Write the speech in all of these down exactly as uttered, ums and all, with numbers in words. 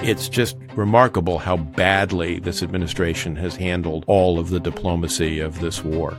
It's just remarkable how badly this administration has handled all of the diplomacy of this war.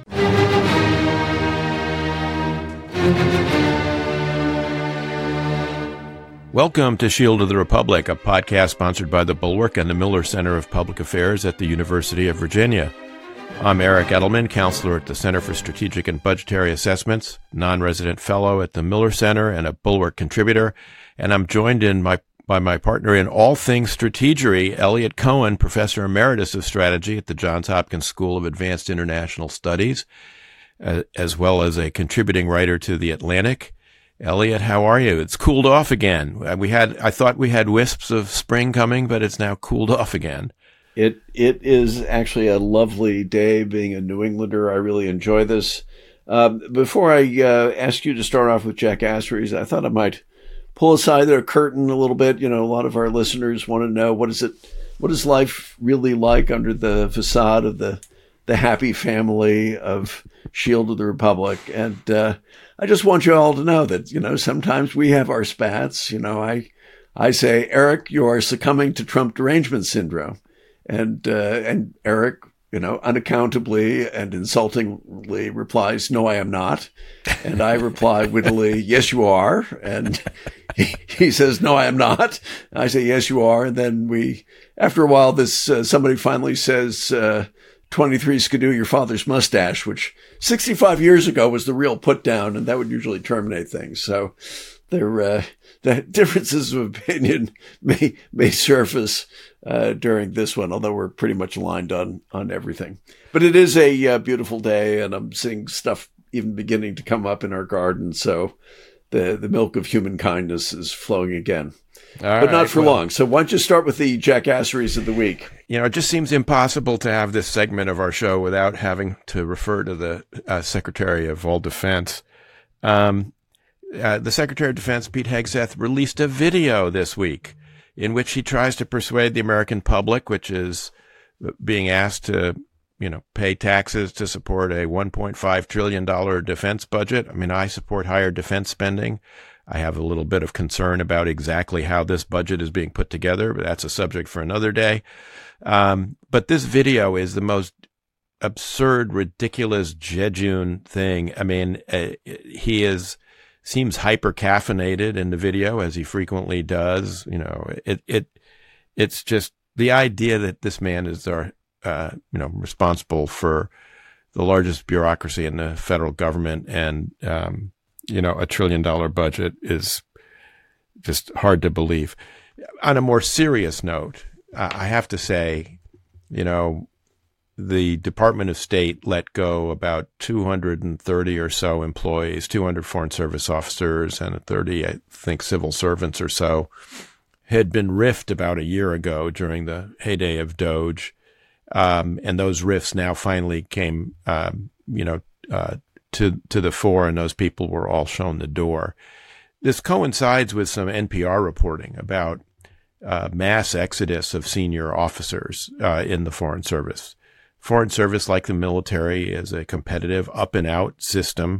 Welcome to Shield of the Republic, a podcast sponsored by the Bulwark and the Miller Center of Public Affairs at the University of Virginia. I'm Eric Edelman, counselor at the Center for Strategic and Budgetary Assessments, non-resident fellow at the Miller Center, and a Bulwark contributor. And I'm joined in my by my partner in all things strategery, Eliot Cohen, professor emeritus of strategy at the Johns Hopkins School of Advanced International Studies, uh, as well as a contributing writer to The Atlantic. Eliot, how are you? It's cooled off again. We had, I thought we had wisps of spring coming, but it's now cooled off again. It it is actually a lovely day. Being a New Englander, I really enjoy this. Um, before I uh, ask you to start off with jackasseries, I thought I might pull aside the curtain a little bit. You know, a lot of our listeners want to know what is it, what is life really like under the facade of the the happy family of Shield of the Republic, and uh, I just want you all to know that, you know, sometimes we have our spats. You know, I I say, Eric, you are succumbing to Trump derangement syndrome. And, uh, and Eric, you know, unaccountably and insultingly replies, no, I am not. And I reply wittily, yes, you are. And he, he says, no, I am not. And I say, yes, you are. And then we, after a while, this, uh, somebody finally says, uh, twenty-three Skidoo, your father's mustache, which sixty-five years ago was the real put down, and that would usually terminate things. So there, uh, the differences of opinion may, may surface, uh, during this one, although we're pretty much aligned on, on everything. But it is a uh, beautiful day, and I'm seeing stuff even beginning to come up in our garden. So the, the milk of human kindness is flowing again. All but right, not for well, long. So why don't you start with the jackasseries of the week? You know, it just seems impossible to have this segment of our show without having to refer to the uh, Secretary of All Defense. Um, uh, the Secretary of Defense, Pete Hegseth, released a video this week in which he tries to persuade the American public, which is being asked to, you know, pay taxes to support a one point five trillion dollars defense budget. I mean, I support higher defense spending. I have a little bit of concern about exactly how this budget is being put together, but that's a subject for another day. Um, but this video is the most absurd, ridiculous, jejune thing. I mean, uh, he is seems hyper caffeinated in the video, as he frequently does. You know, it it it's just the idea that this man is our uh, you know responsible for the largest bureaucracy in the federal government and um, you know, a trillion dollar budget is just hard to believe. On a more serious note, I have to say, you know, the Department of State let go about two hundred thirty or so employees, two hundred Foreign Service officers and thirty, I think, civil servants or so, had been riffed about a year ago during the heyday of Doge. Um, and those rifts now finally came, um, you know, uh, to to the fore, and those people were all shown the door. This coincides with some N P R reporting about uh, mass exodus of senior officers uh, in the Foreign Service. Foreign Service, like the military, is a competitive up-and-out system.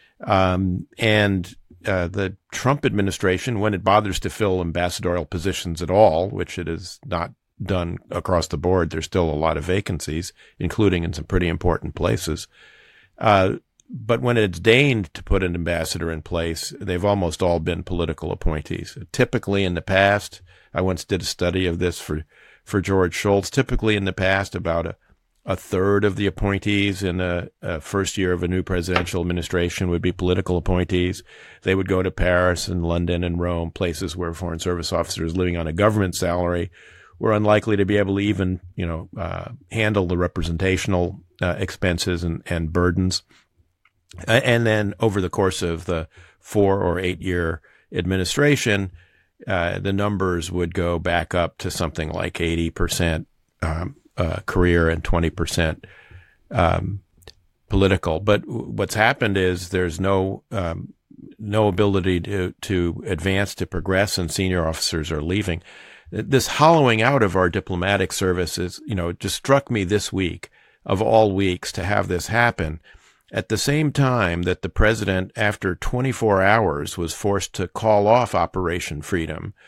Um, and uh, the Trump administration, when it bothers to fill ambassadorial positions at all, which it has not done across the board, there's still a lot of vacancies, including in some pretty important places. Uh, But when it's deigned to put an ambassador in place, they've almost all been political appointees. Typically in the past, I once did a study of this for, for George Shultz. Typically in the past, about a, a third of the appointees in a, a first year of a new presidential administration would be political appointees. They would go to Paris and London and Rome, places where Foreign Service officers living on a government salary were unlikely to be able to even, you know, uh, handle the representational uh, expenses and, and burdens. Uh, and then over the course of the four or eight year administration, uh, the numbers would go back up to something like eighty percent um, uh, career and twenty percent um, political. But w- what's happened is there's no um, no ability to, to advance, to progress, and senior officers are leaving. This hollowing out of our diplomatic services, you know, it just struck me this week, of all weeks, to have this happen at the same time that the president, after twenty-four hours, was forced to call off Operation Freedom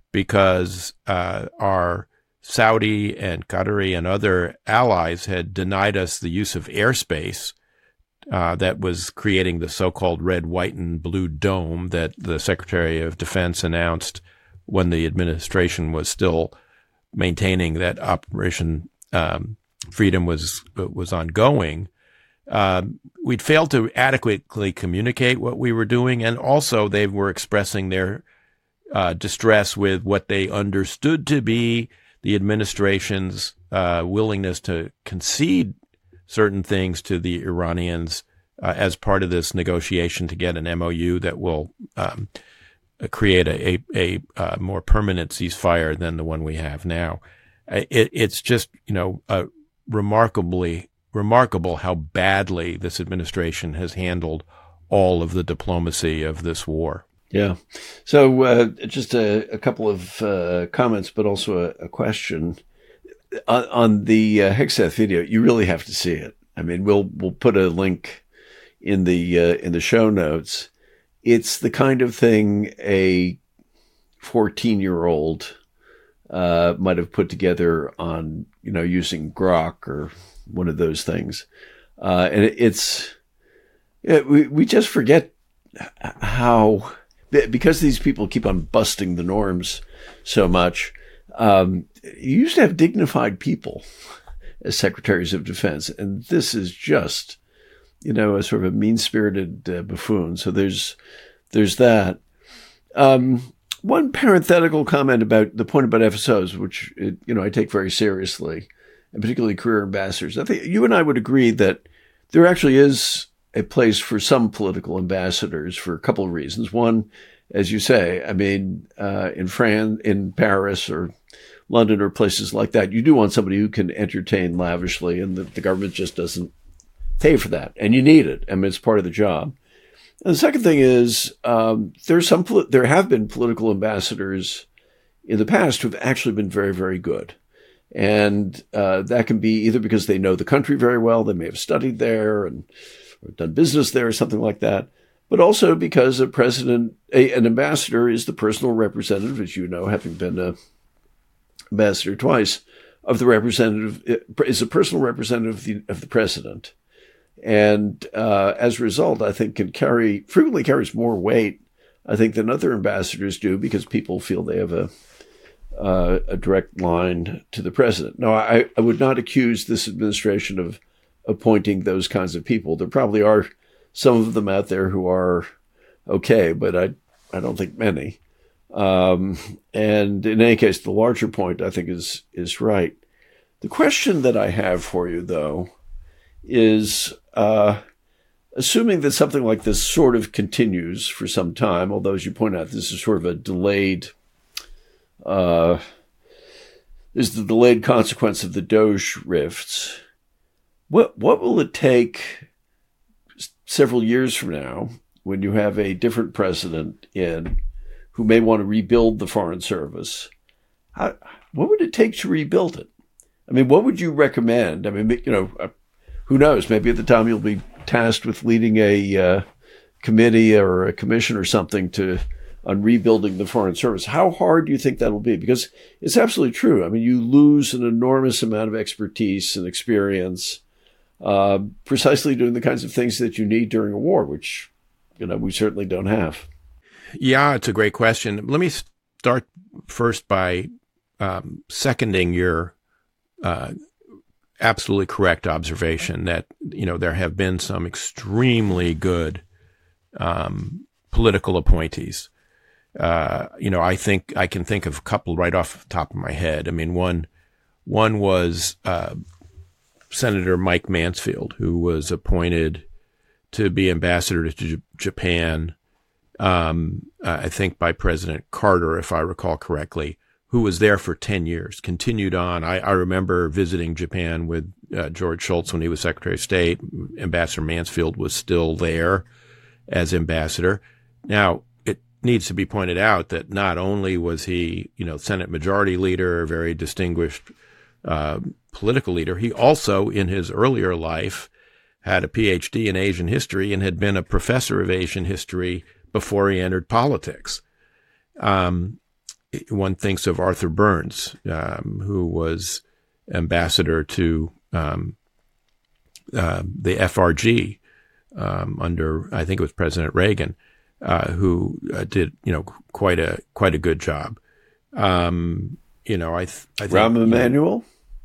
because uh, our Saudi and Qatari and other allies had denied us the use of airspace uh, that was creating the so-called red, white, and blue dome that the Secretary of Defense announced when the administration was still maintaining that Operation um, Freedom was was ongoing. Uh, we'd failed to adequately communicate what we were doing, and also they were expressing their uh, distress with what they understood to be the administration's uh, willingness to concede certain things to the Iranians uh, as part of this negotiation to get an M O U that will um, create a, a, a uh, more permanent ceasefire than the one we have now. It, it's just, you know, uh, remarkably remarkable how badly this administration has handled all of the diplomacy of this war. Yeah. So uh, just a, a couple of uh, comments, but also a, a question. On, on the uh, Hegseth video, you really have to see it. I mean, we'll we'll put a link in the uh, in the show notes. It's the kind of thing a fourteen-year-old uh, might have put together on, you know, using Grok or one of those things. Uh, and it, it's, it, we, we just forget how, because these people keep on busting the norms so much, um, you used to have dignified people as secretaries of defense. And this is just, you know, a sort of a mean-spirited uh, buffoon. So there's, there's that. Um, one parenthetical comment about the point about F S Os, which, it, you know, I take very seriously, and particularly career ambassadors. I think you and I would agree that there actually is a place for some political ambassadors for a couple of reasons. One, as you say, I mean, uh, in France, in Paris or London or places like that, you do want somebody who can entertain lavishly, and the, the government just doesn't pay for that. And you need it. I mean, it's part of the job. And the second thing is, um, there's some, there have been political ambassadors in the past who've actually been very, very good. And uh, that can be either because they know the country very well, they may have studied there and or done business there or something like that, but also because a president, a, an ambassador is the personal representative, as you know, having been an ambassador twice, of the representative, is a personal representative of the, of the president. And uh, as a result, I think can carry, frequently carries more weight, I think, than other ambassadors do, because people feel they have a Uh, a direct line to the president. No, I, I would not accuse this administration of appointing those kinds of people. There probably are some of them out there who are okay, but I, I don't think many. Um, and in any case, the larger point, I think, is is right. The question that I have for you, though, is uh, assuming that something like this sort of continues for some time, although, as you point out, this is sort of a delayed Uh, is the delayed consequence of the Doge rifts. What what will it take several years from now, when you have a different president in who may want to rebuild the Foreign Service? How, what would it take to rebuild it? I mean, what would you recommend? I mean, you know, uh, who knows? Maybe at the time you'll be tasked with leading a uh, committee or a commission or something to on rebuilding the Foreign Service. How hard do you think that'll be? Because it's absolutely true. I mean, you lose an enormous amount of expertise and experience uh, precisely doing the kinds of things that you need during a war, which, you know, we certainly don't have. Yeah, it's a great question. Let me start first by um, seconding your uh, absolutely correct observation that, you know, there have been some extremely good um, political appointees. Uh, you know, I think I can think of a couple right off the top of my head. I mean, one, one was, uh, Senator Mike Mansfield, who was appointed to be ambassador to J- Japan, um, uh, I think by President Carter, if I recall correctly, who was there for ten years, continued on. I, I remember visiting Japan with uh, George Shultz when he was Secretary of State. Ambassador Mansfield was still there as ambassador. Now, needs to be pointed out that not only was he, you know, Senate Majority Leader, a very distinguished uh, political leader, he also, in his earlier life, had a P H D in Asian history and had been a professor of Asian history before he entered politics. Um, one thinks of Arthur Burns, um, who was ambassador to um, uh, the F R G um, under, I think it was President Reagan, uh, who uh, did, you know, quite a quite a good job. Um, you know, I, th- I think Rahm Emanuel.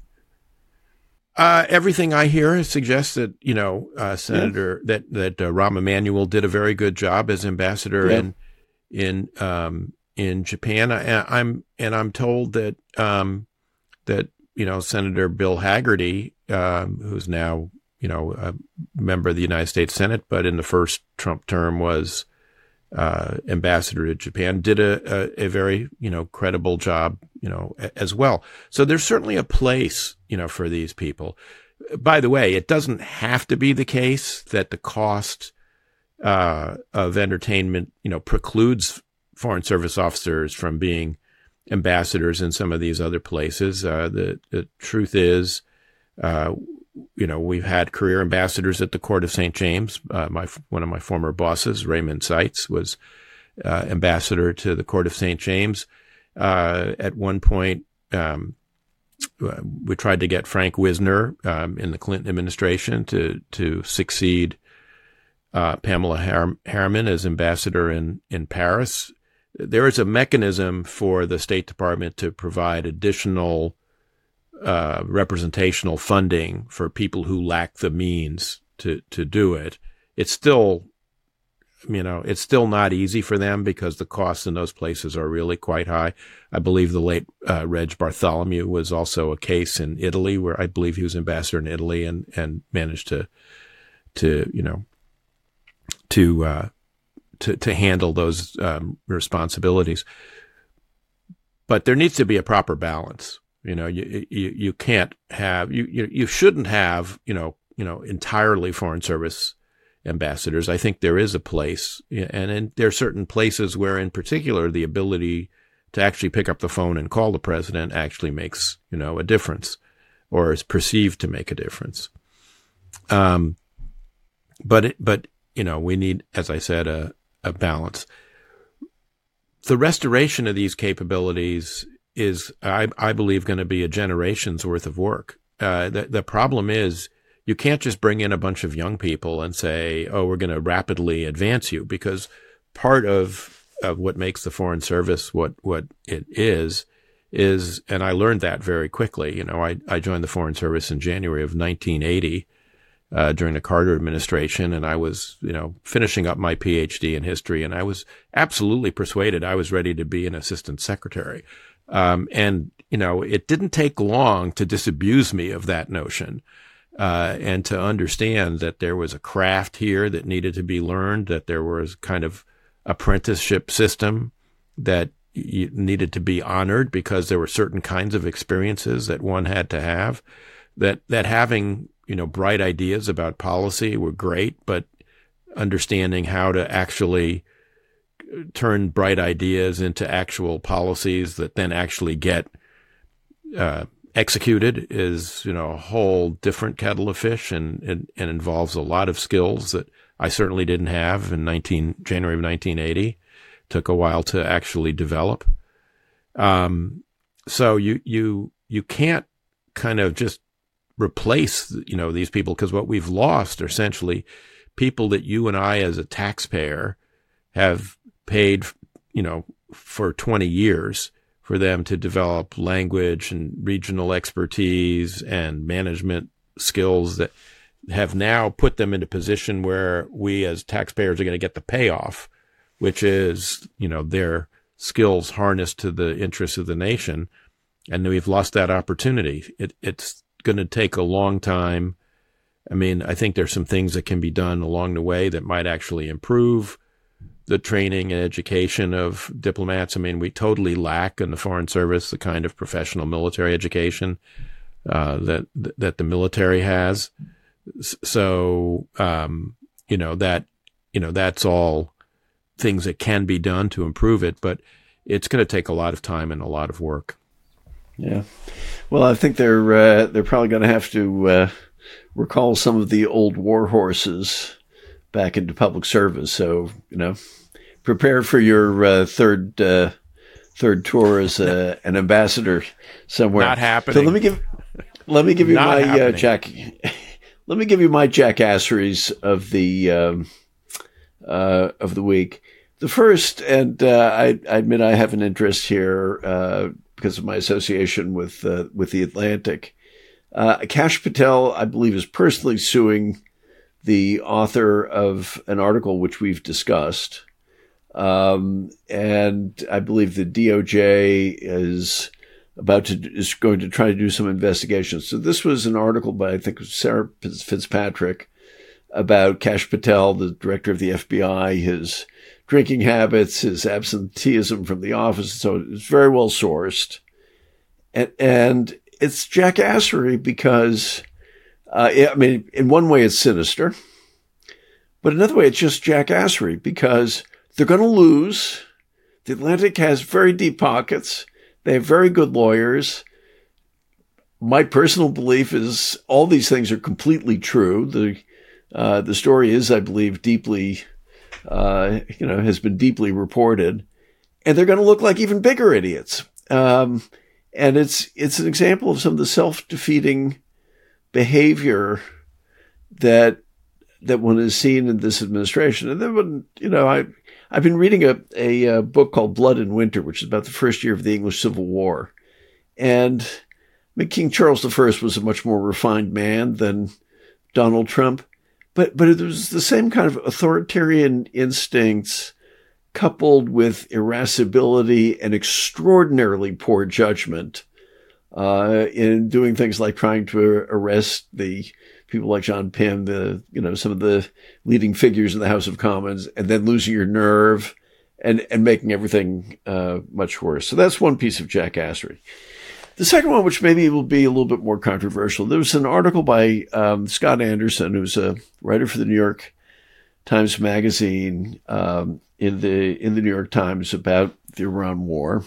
Uh, everything I hear suggests that, you know, uh, Senator, yeah. that, that, uh, Rahm Emanuel did a very good job as ambassador yeah. in, in, um, in Japan. I, I'm, and I'm told that, um, that, you know, Senator Bill Hagerty, um, who's now, you know, a member of the United States Senate, but in the first Trump term was, uh, ambassador to Japan, did a, a, a very, you know, credible job, you know, as well. So there's certainly a place, you know, for these people. By the way, it doesn't have to be the case that the cost, uh, of entertainment, you know, precludes Foreign Service officers from being ambassadors in some of these other places. Uh, the, the truth is, uh, you know, we've had career ambassadors at the Court of Saint James. Uh, my, one of my former bosses, Raymond Seitz, was, uh, ambassador to the Court of Saint James. Uh, at one point, um, we tried to get Frank Wisner, um, in the Clinton administration to, to succeed, uh, Pamela Har- Harriman as ambassador in, in Paris. There is a mechanism for the State Department to provide additional Uh, representational funding for people who lack the means to, to do it. It's still, you know, it's still not easy for them because the costs in those places are really quite high. I believe the late uh, Reg Bartholomew was also a case in Italy where I believe he was ambassador in Italy and, and managed to, to, you know, to, uh, to, to handle those um, responsibilities. But there needs to be a proper balance. You know, you, you, you can't have, you, you, you shouldn't have, you know, you know, entirely Foreign Service ambassadors. I think there is a place, and in, there are certain places where in particular the ability to actually pick up the phone and call the president actually makes, you know, a difference or is perceived to make a difference. Um, but, it, but, you know, we need, as I said, a, a balance. The restoration of these capabilities is, I, I believe, going to be a generation's worth of work. Uh, the, the problem is you can't just bring in a bunch of young people and say, oh, we're going to rapidly advance you, because part of, of what makes the Foreign Service what, what it is, is, and I learned that very quickly. You know, I, I joined the Foreign Service in January of nineteen eighty, uh, during the Carter administration, and I was, you know, finishing up my PhD in history, and I was absolutely persuaded I was ready to be an assistant secretary. Um, and, you know, it didn't take long to disabuse me of that notion, uh, and to understand that there was a craft here that needed to be learned, that there was kind of apprenticeship system that y- needed to be honored because there were certain kinds of experiences that one had to have, that, that having, you know, bright ideas about policy were great, but understanding how to actually turn bright ideas into actual policies that then actually get uh, executed is, you know, a whole different kettle of fish, and, and, and involves a lot of skills that I certainly didn't have in nineteen January of nineteen eighty. Took a while to actually develop. Um, so you you you can't kind of just replace, you know, these people, because what we've lost are essentially people that you and I as a taxpayer have paid, you know, for twenty years for them to develop language and regional expertise and management skills that have now put them in a position where we as taxpayers are going to get the payoff, which is, you know, their skills harnessed to the interests of the nation. And we've lost that opportunity. It, it's going to take a long time. I mean, I think there's some things that can be done along the way that might actually improve the training and education of diplomats. I mean, we totally lack in the Foreign Service the kind of professional military education uh, that that the military has. So, um, you know, that, you know, that's all things that can be done to improve it, but it's going to take a lot of time and a lot of work. Yeah. Well, I think they're, uh, they're probably going to have to uh, recall some of the old war horses back into public service. So, you know, prepare for your uh, third uh, third tour as a, an ambassador somewhere. Not happening. So let me give let me give you Not my uh, Jack. Let me give you my jackasseries of the um, uh, of the week. The first, and uh, I, I admit I have an interest here uh, because of my association with uh, with the Atlantic. Uh, Kash Patel, I believe, is personally suing the author of an article which we've discussed. Um, and I believe the D O J is about to, is going to try to do some investigation. So this was an article by, I think, Sarah Fitzpatrick about Kash Patel, the director of the F B I, his drinking habits, his absenteeism from the office. So it's very well sourced. And, and it's jackassery because, uh, I mean, in one way it's sinister, but another way it's just jackassery because they're going to lose. The Atlantic has very deep pockets. They have very good lawyers. My personal belief is all these things are completely true. The uh, the story is, I believe, deeply, uh, you know, has been deeply reported, and they're going to look like even bigger idiots. Um, and it's it's an example of some of the self-defeating behavior that that one has seen in this administration. And then, when, you know, I. I've been reading a, a, a book called Blood and Winter, which is about the first year of the English Civil War. And I mean, King Charles the First was a much more refined man than Donald Trump. But, but it was the same kind of authoritarian instincts coupled with irascibility and extraordinarily poor judgment uh, in doing things like trying to arrest the people like John Pym, the, you know, some of the leading figures in the House of Commons, and then losing your nerve and, and making everything uh, much worse. So that's one piece of jackassery. The second one, which maybe will be a little bit more controversial, there was an article by um, Scott Anderson, who's a writer for the New York Times Magazine, um, in the in the New York Times about the Iran war.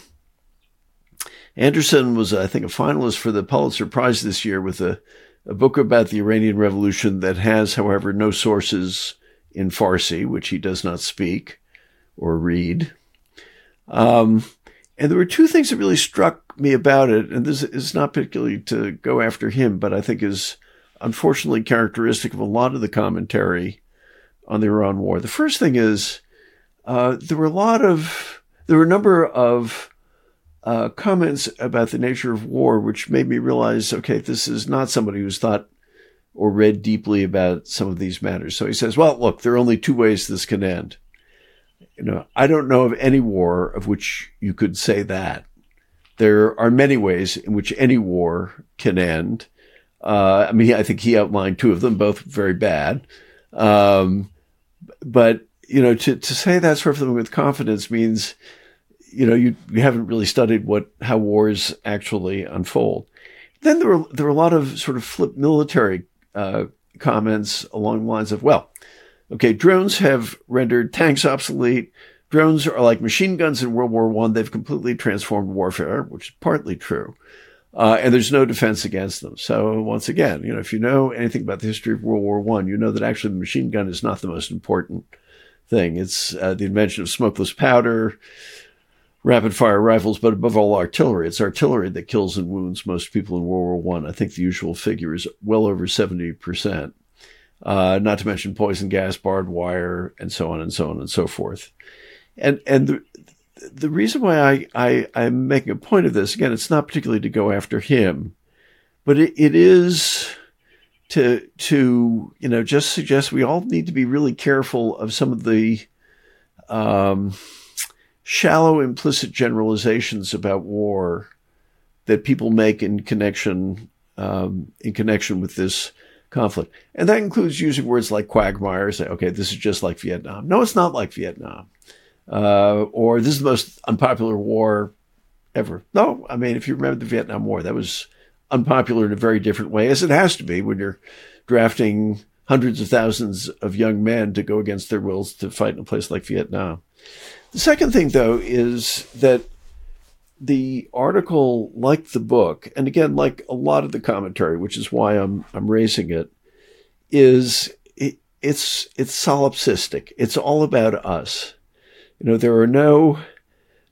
Anderson was, I think, a finalist for the Pulitzer Prize this year with a A book about the Iranian Revolution that has, however, no sources in Farsi, which he does not speak or read. Um, and there were two things that really struck me about it, and this is not particularly to go after him, but I think is unfortunately characteristic of a lot of the commentary on the Iran war. The first thing is uh, there were a lot of, there were a number of Uh, comments about the nature of war, which made me realize, okay, this is not somebody who's thought or read deeply about some of these matters. So he says, well, look, there are only two ways this can end. You know, I don't know of any war of which you could say that. There are many ways in which any war can end. Uh, I mean, I think he outlined two of them, both very bad. Um, but, you know, to, to say that sort of thing with confidence means, you know, you, you haven't really studied what, how wars actually unfold. Then there were, there were a lot of sort of flip military, uh, comments along the lines of, well, okay, drones have rendered tanks obsolete. Drones are like machine guns in World War One. They've completely transformed warfare, which is partly true. Uh, and there's no defense against them. So once again, you know, if you know anything about the history of World War One, you know that actually the machine gun is not the most important thing. It's, uh, the invention of smokeless powder, rapid fire rifles, but above all artillery. It's artillery that kills and wounds most people in World War One. I. I think the usual figure is well over seventy percent. Uh, not to mention poison gas, barbed wire, and so on and so on and so forth. And and the the reason why I, I I'm making a point of this, again, it's not particularly to go after him, but it, it is to to you know just suggest we all need to be really careful of some of the um shallow, implicit generalizations about war that people make in connection um, in connection with this conflict, and that includes using words like quagmire. Say, okay, this is just like Vietnam. No, it's not like Vietnam, uh, or this is the most unpopular war ever. No, I mean, if you remember the Vietnam War, that was unpopular in a very different way, as it has to be when you're drafting hundreds of thousands of young men to go against their wills to fight in a place like Vietnam. The second thing, though, is that the article, like the book, and again, like a lot of the commentary, which is why I'm I'm raising it, is it, it's it's solipsistic. It's all about us. You know, there are no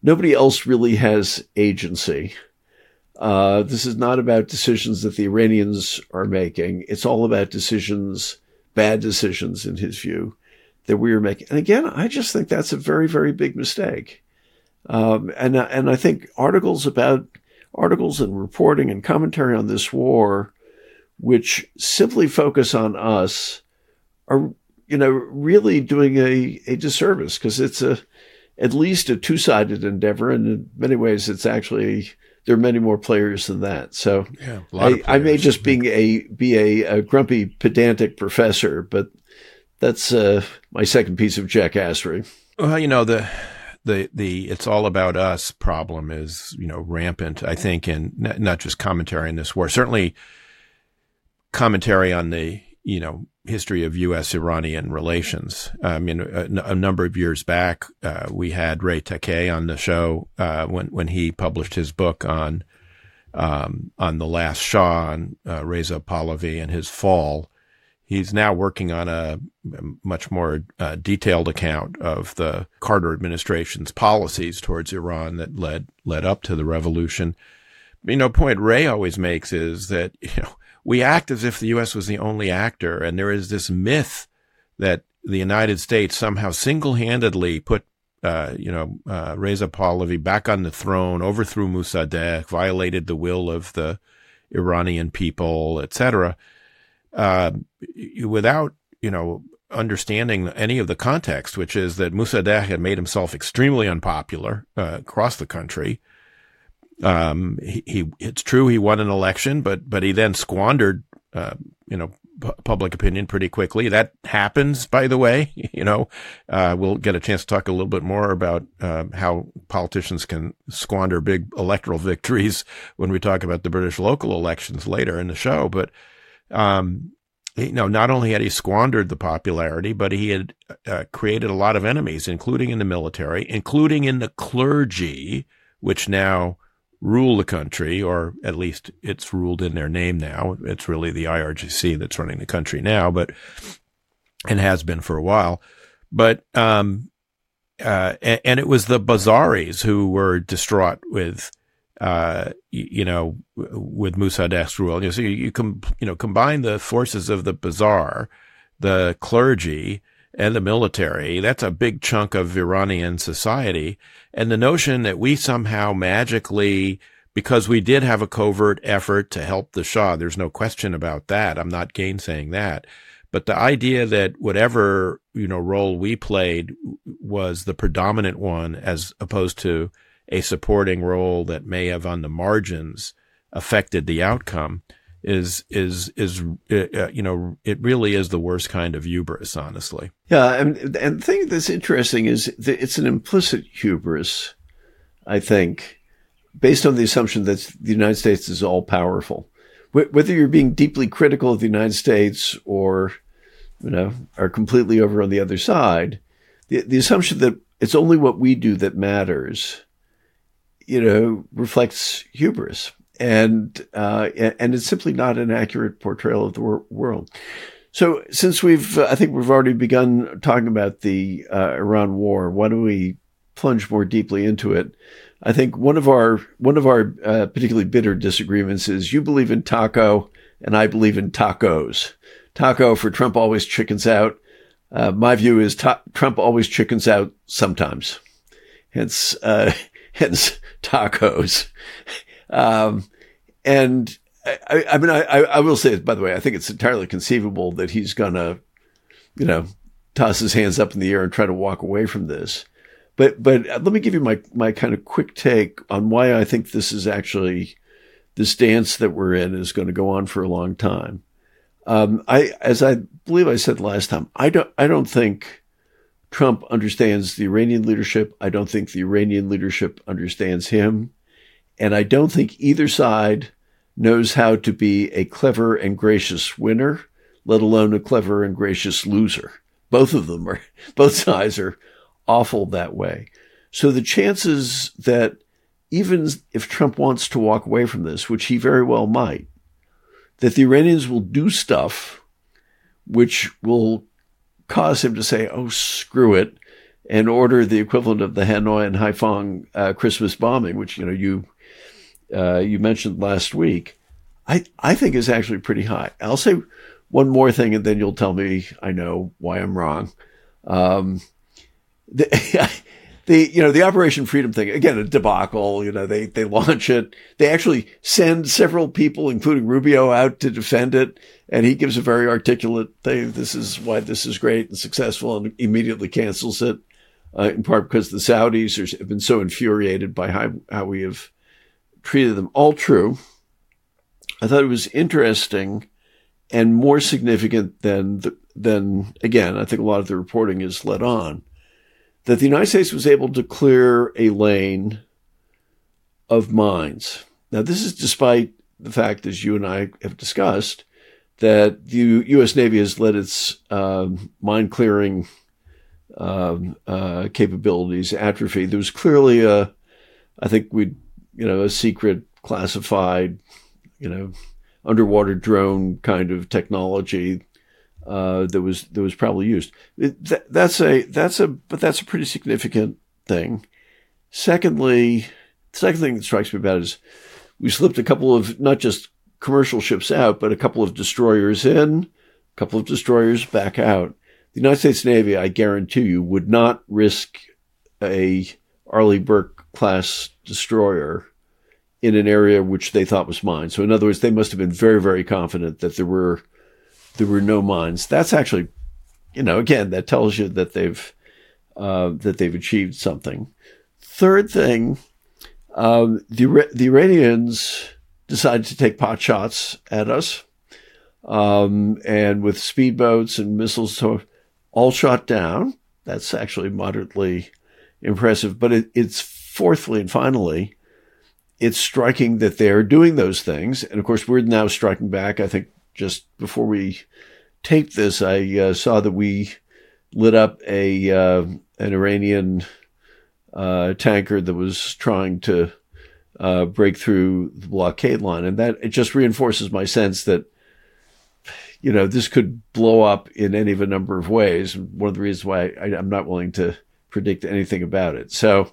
nobody else really has agency. Uh, this is not about decisions that the Iranians are making. It's all about decisions, bad decisions in his view, that we are making. And again, I just think that's a very, very big mistake. Um, and, and I think articles about articles and reporting and commentary on this war, which simply focus on us, are, you know, really doing a, a disservice, because it's a, at least a two-sided endeavor. And in many ways, it's actually, there are many more players than that. So yeah, a lot I, I may just being a, be a, a grumpy, pedantic professor, but that's uh, my second piece of jackassery. Well, you know, the, the, the, it's all about us problem is, you know, rampant, I think, in not, not just commentary in this war, certainly commentary on the, you know, history of U S Iranian relations. I mean, a, a number of years back, uh, we had Ray Takei on the show, uh, when, when he published his book on, um, on the last Shah, on, uh, Reza Pahlavi and his fall. He's now working on a much more uh, detailed account of the Carter administration's policies towards Iran that led, led up to the revolution. You know, point Ray always makes is that, you know, we act as if the U S was the only actor, and there is this myth that the United States somehow single-handedly put, uh, you know, uh, Reza Pahlavi back on the throne, overthrew Mossadegh, violated the will of the Iranian people, et cetera, uh, without, you know, understanding any of the context, which is that Mossadegh had made himself extremely unpopular uh, across the country. Um, he, he, it's true he won an election, but, but he then squandered, uh, you know, p- public opinion pretty quickly. That happens, by the way. You know, uh, we'll get a chance to talk a little bit more about, uh, how politicians can squander big electoral victories when we talk about the British local elections later in the show. But, um, you know, not only had he squandered the popularity, but he had uh, created a lot of enemies, including in the military, including in the clergy, which now rule the country, or at least it's ruled in their name now. It's really the I R G C that's running the country now, but, and has been for a while. But, um, uh, and, and it was the Bazaris who were distraught with, uh, you, you know, with Mossadegh's rule. You know, so you, you, com- you know, combine the forces of the Bazar, the clergy, and the military. That's a big chunk of Iranian society. And the notion that we somehow magically, because we did have a covert effort to help the Shah, there's no question about that. I'm not gainsaying that. But the idea that whatever, you know, role we played was the predominant one, as opposed to a supporting role that may have on the margins affected the outcome, is, is, is, uh, you know, it really is the worst kind of hubris, honestly. Yeah. And, and the thing that's interesting is that it's an implicit hubris, I think, based on the assumption that the United States is all powerful. Whether you're being deeply critical of the United States or, you know, are completely over on the other side, the, the assumption that it's only what we do that matters, you know, reflects hubris. And, uh, and it's simply not an accurate portrayal of the wor- world. So since we've, uh, I think we've already begun talking about the, uh, Iran war, why don't we plunge more deeply into it? I think one of our, one of our, uh, particularly bitter disagreements is you believe in taco and I believe in tacos. Taco for Trump always chickens out. Uh, my view is ta- Trump always chickens out sometimes. Hence, uh, hence tacos. Um, and I, I mean, I, I will say, by the way, I think it's entirely conceivable that he's going to, you know, toss his hands up in the air and try to walk away from this. But, but let me give you my, my kind of quick take on why I think this is actually, this dance that we're in is going to go on for a long time. Um, I, as I believe I said last time, I don't, I don't think Trump understands the Iranian leadership. I don't think the Iranian leadership understands him. And I don't think either side knows how to be a clever and gracious winner, let alone a clever and gracious loser. Both of them are, both sides are awful that way. So the chances that even if Trump wants to walk away from this, which he very well might, that the Iranians will do stuff which will cause him to say, oh, screw it, and order the equivalent of the Hanoi and Haiphong uh, Christmas bombing, which, you know, you uh, you mentioned last week, I, I think is actually pretty high. I'll say one more thing, and then you'll tell me I know why I'm wrong. Um, the, the, you know, the Operation Freedom thing, again, a debacle, you know, they, they launch it. They actually send several people, including Rubio, out to defend it. And he gives a very articulate thing. This is why this is great and successful, and immediately cancels it, uh, in part because the Saudis are, have been so infuriated by how, how we have treated them. All true. I thought it was interesting and more significant than, the, than again, I think a lot of the reporting is led on, that the United States was able to clear a lane of mines. Now, this is despite the fact, as you and I have discussed, that the U S Navy has let its um, mine clearing um, uh, capabilities atrophy. There was clearly a, I think we, you know, a secret classified, you know, underwater drone kind of technology uh, that was that was probably used. It, that, that's a that's a but that's a pretty significant thing. Secondly, the second thing that strikes me about it is we slipped a couple of not just commercial ships out, but a couple of destroyers in, a couple of destroyers back out. The United States Navy, I guarantee you, would not risk a Arleigh Burke class destroyer in an area which they thought was mine. So in other words, they must have been very, very confident that there were there were no mines. That's actually, you know, again, that tells you that they've uh, that they've achieved something. Third thing, um, the the Iranians decided to take pot shots at us, um, and with speedboats and missiles, so all shot down. That's actually moderately impressive. But it, it's fourthly and finally, it's striking that they're doing those things. And of course, we're now striking back. I think just before we taped this, I uh, saw that we lit up a uh, an Iranian uh, tanker that was trying to uh, break through the blockade line. And that it just reinforces my sense that, you know, this could blow up in any of a number of ways. One of the reasons why I, I'm not willing to predict anything about it. So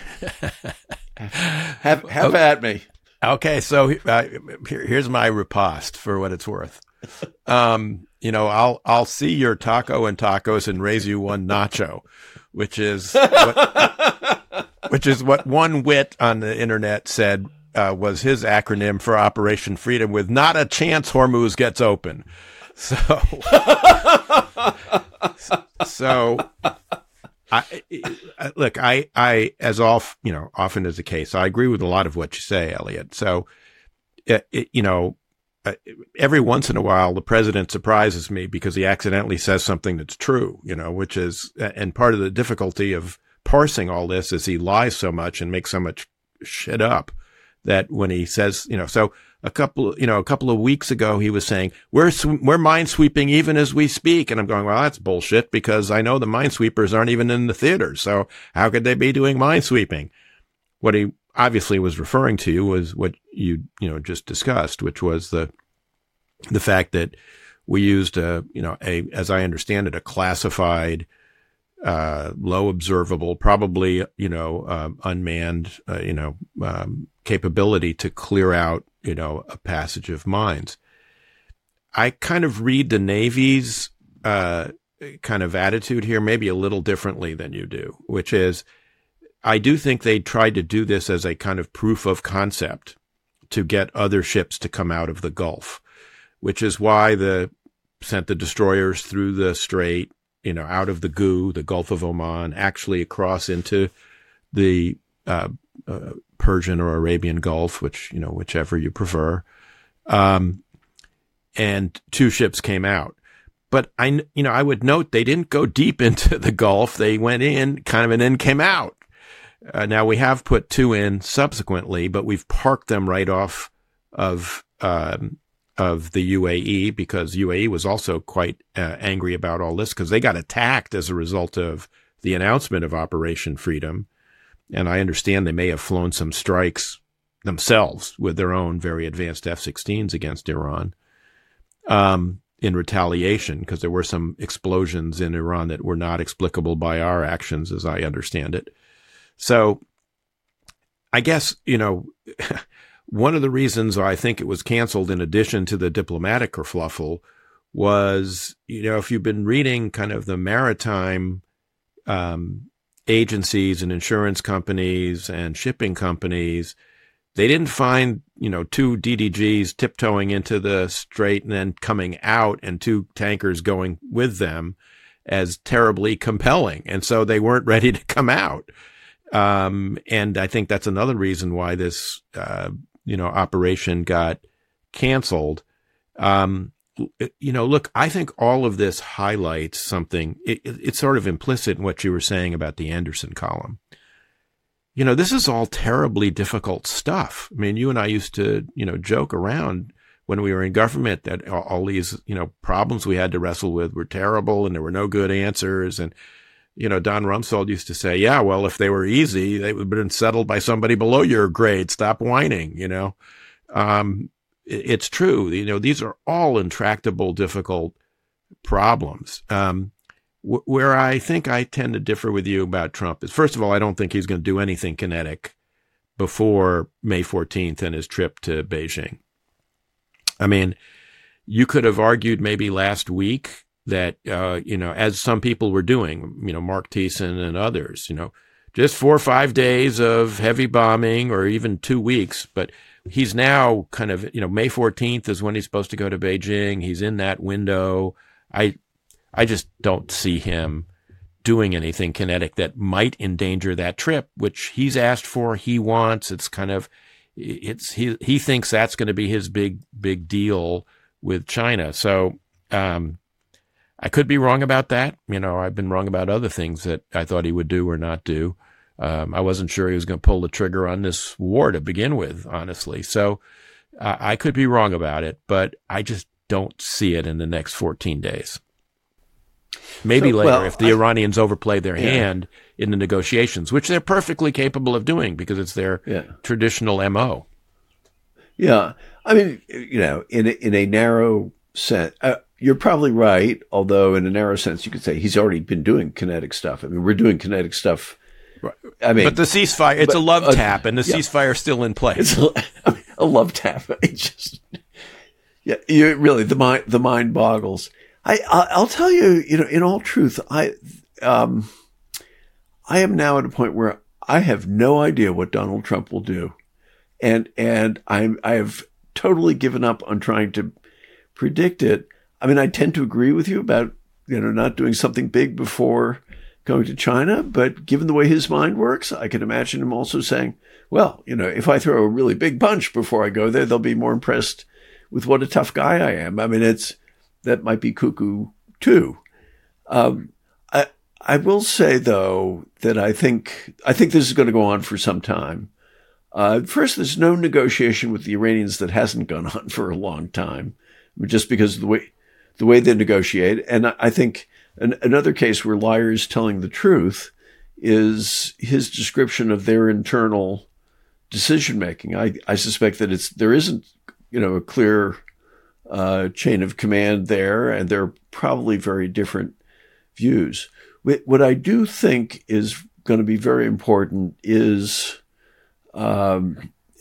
have, have okay. at me. Okay. So uh, here, here's my riposte for what it's worth. Um, you know, I'll, I'll see your taco and tacos and raise you one nacho, which is, what, which is what one wit on the internet said, uh, was his acronym for Operation Freedom, with not a chance Hormuz gets open. So, so I, look, I, I, as off, you know, often is the case, I agree with a lot of what you say, Elliot. So, it, it, you know, uh, every once in a while, the president surprises me because he accidentally says something that's true, you know, which is, and part of the difficulty of parsing all this is he lies so much and makes so much shit up that when he says, you know, so a couple, you know, a couple of weeks ago, he was saying, we're, we're minesweeping even as we speak. And I'm going, well, that's bullshit, because I know the minesweepers aren't even in the theaters. So how could they be doing minesweeping? What he obviously was referring to was what you, you know, just discussed, which was the, the fact that we used a, you know, a, as I understand it, a classified, uh, low observable, probably, you know, um, unmanned, uh, you know, um, capability to clear out, you know, a passage of mines. I kind of read the Navy's, uh, kind of attitude here, maybe a little differently than you do, which is, I do think they tried to do this as a kind of proof of concept to get other ships to come out of the Gulf, which is why the sent the destroyers through the strait, you know, out of the G U, the Gulf of Oman, actually across into the uh, uh, Persian or Arabian Gulf, which, you know, whichever you prefer. Um, and two ships came out. But I, you know, I would note they didn't go deep into the Gulf. They went in kind of and then came out. Uh, now we have put two in subsequently, but we've parked them right off of, um, of the U A E, because U A E was also quite uh, angry about all this because they got attacked as a result of the announcement of Operation Freedom. And I understand they may have flown some strikes themselves with their own very advanced F sixteens against Iran. Um, in retaliation, because there were some explosions in Iran that were not explicable by our actions, as I understand it. So I guess, you know, one of the reasons I think it was canceled, in addition to the diplomatic kerfluffle, was, you know, if you've been reading kind of the maritime um, agencies and insurance companies and shipping companies, they didn't find, you know, two D D Gs tiptoeing into the strait and then coming out and two tankers going with them as terribly compelling. And so they weren't ready to come out. Um, and I think that's another reason why this, uh, you know, operation got canceled. Um, you know, look, I think all of this highlights something. It, it, it's sort of implicit in what you were saying about the Anderson column. You know, this is all terribly difficult stuff. I mean, you and I used to, you know, joke around when we were in government that all, all these, you know, problems we had to wrestle with were terrible and there were no good answers. And, you know, Don Rumsfeld used to say, yeah, well, if they were easy, they would have been settled by somebody below your grade. Stop whining, you know. Um, it, it's true. You know, these are all intractable, difficult problems. Um, Where I think I tend to differ with you about Trump is, first of all, I don't think he's going to do anything kinetic before May fourteenth and his trip to Beijing. I mean, you could have argued maybe last week that, uh, you know, as some people were doing, you know, Mark Thiessen and others, you know, just four or five days of heavy bombing or even two weeks. But he's now kind of, you know, May fourteenth is when he's supposed to go to Beijing. He's in that window. I I just don't see him doing anything kinetic that might endanger that trip, which he's asked for, he wants. It's kind of, it's he he thinks that's going to be his big big deal with China. So um, I could be wrong about that. You know, I've been wrong about other things that I thought he would do or not do. Um, I wasn't sure he was going to pull the trigger on this war to begin with, honestly. So uh, I could be wrong about it, but I just don't see it in the next fourteen days. Maybe so, later, well, if the I, Iranians overplay their yeah. hand in the negotiations, which they're perfectly capable of doing because it's their yeah. traditional M O. Yeah. I mean, you know, in a, in a narrow sense, uh, you're probably right. Although in a narrow sense, you could say he's already been doing kinetic stuff. I mean, we're doing kinetic stuff. Right. I mean, but the ceasefire, it's but, a love uh, tap and the yeah. ceasefire is still in place. It's a, I mean, a love tap. It just, yeah, you really, the mind, the mind boggles. I, I'll tell you, you know, in all truth, I, um, I am now at a point where I have no idea what Donald Trump will do. And, and I'm, I have totally given up on trying to predict it. I mean, I tend to agree with you about, you know, not doing something big before going to China, but given the way his mind works, I can imagine him also saying, well, you know, if I throw a really big punch before I go there, they'll be more impressed with what a tough guy I am. I mean, it's, that might be cuckoo too. Um, I I will say though that I think I think this is going to go on for some time. Uh, first, there's no negotiation with the Iranians that hasn't gone on for a long time, just because of the way the way they negotiate. And I think an, another case where liars telling the truth is his description of their internal decision making. I I suspect that it's there isn't you know a clear Uh, chain of command there, and they're probably very different views. What I do think is going to be very important is um,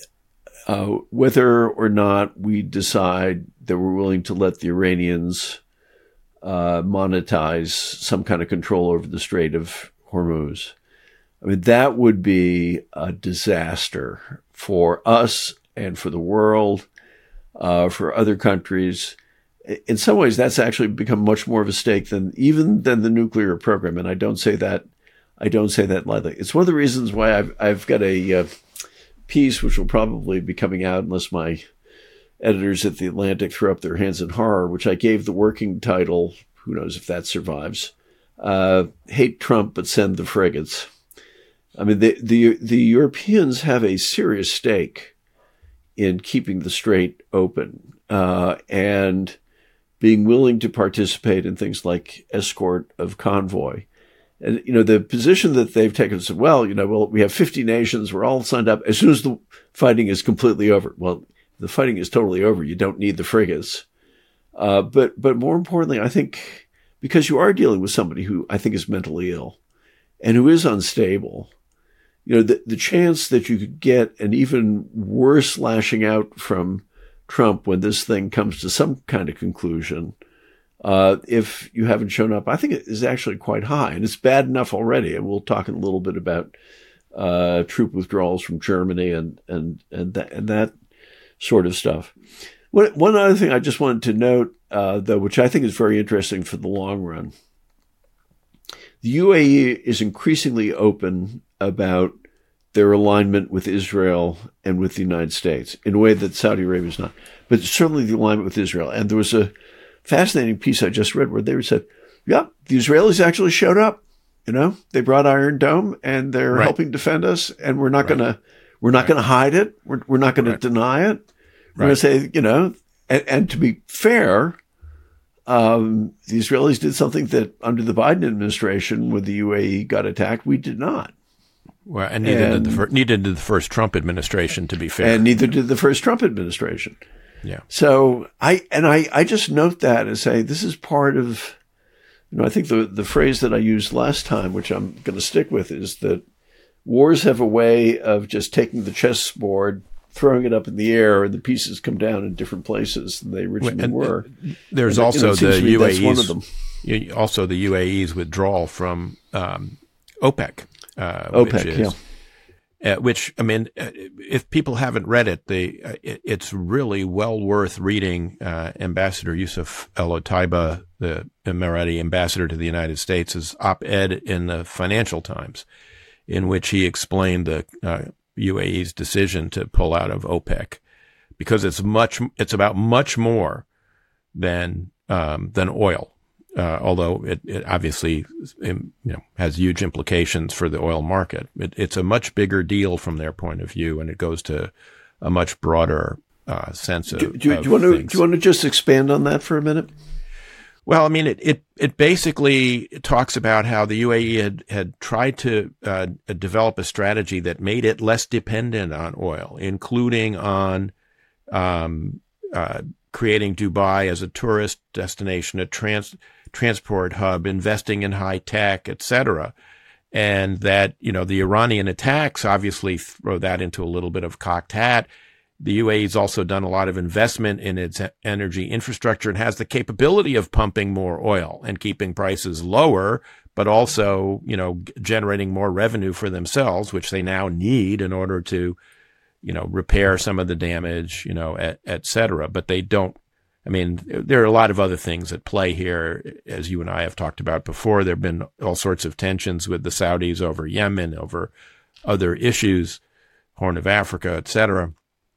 uh, whether or not we decide that we're willing to let the Iranians uh, monetize some kind of control over the Strait of Hormuz. I mean, that would be a disaster for us and for the world. Uh, for other countries. In some ways, that's actually become much more of a stake than even than the nuclear program. And I don't say that, I don't say that lightly. It's one of the reasons why I've, I've got a uh, piece which will probably be coming out unless my editors at The Atlantic throw up their hands in horror, which I gave the working title, who knows if that survives, uh, Hate Trump, but Send the Frigates. I mean, the, the, the Europeans have a serious stake in keeping the strait open uh, and being willing to participate in things like escort of convoy. And, you know, the position that they've taken is, well, you know, well, we have fifty nations, we're all signed up. As soon as the fighting is completely over, well, the fighting is totally over. You don't need the frigates. Uh, but but more importantly, I think because you are dealing with somebody who I think is mentally ill and who is unstable, you know, the, the chance that you could get an even worse lashing out from Trump when this thing comes to some kind of conclusion, uh, if you haven't shown up, I think it is actually quite high. And it's bad enough already. And we'll talk in a little bit about uh, troop withdrawals from Germany and and and that, and that sort of stuff. One, one other thing I just wanted to note, uh, though, which I think is very interesting for the long run, the U A E is increasingly open about their alignment with Israel and with the United States in a way that Saudi Arabia is not, but certainly the alignment with Israel. And there was a fascinating piece I just read where they said, yeah, the Israelis actually showed up. You know, they brought Iron Dome and they're right. helping defend us, and we're not right. going to, we're not right. going to hide it. We're, we're not going right. to deny it. We're right. going to say, you know, and, and to be fair, um, the Israelis did something that under the Biden administration, when the U A E got attacked, we did not. Well, and neither, and, did the fir- neither did the first Trump administration, to be fair. And neither did the first Trump administration. Yeah. So I, and I, I just note that and say, this is part of, you know, I think the, the phrase that I used last time, which I'm going to stick with, is that wars have a way of just taking the chessboard, throwing it up in the air, and the pieces come down in different places than they originally and, were. There's and, also you know, the U A Es, one of them. also the U A E's withdrawal from um, OPEC. Uh, OPEC, which is, yeah. Uh, which, I mean, uh, if people haven't read it, they, uh, it, it's really well worth reading. Uh, Ambassador Yusuf El-Otaiba, the Emirati ambassador to the United States' op-ed in the Financial Times, in which he explained the uh, U A E's decision to pull out of OPEC, because it's much, it's about much more than um, than oil. Uh, although it, it obviously you know, has huge implications for the oil market. It, it's a much bigger deal from their point of view, and it goes to a much broader uh, sense of, do, do, of do you want to things. Do you want to just expand on that for a minute? Well, I mean, it it, it basically talks about how the U A E had, had tried to uh, develop a strategy that made it less dependent on oil, including on um, uh, creating Dubai as a tourist destination, a trans transport hub, investing in high tech, et cetera. And that, you know, the Iranian attacks obviously throw that into a little bit of cocked hat. The U A E has also done a lot of investment in its energy infrastructure and has the capability of pumping more oil and keeping prices lower, but also, you know, generating more revenue for themselves, which they now need in order to, you know, repair some of the damage, you know, et, et cetera. But they don't. I mean, there are a lot of other things at play here, as you and I have talked about before. There have been all sorts of tensions with the Saudis over Yemen, over other issues, Horn of Africa, et cetera.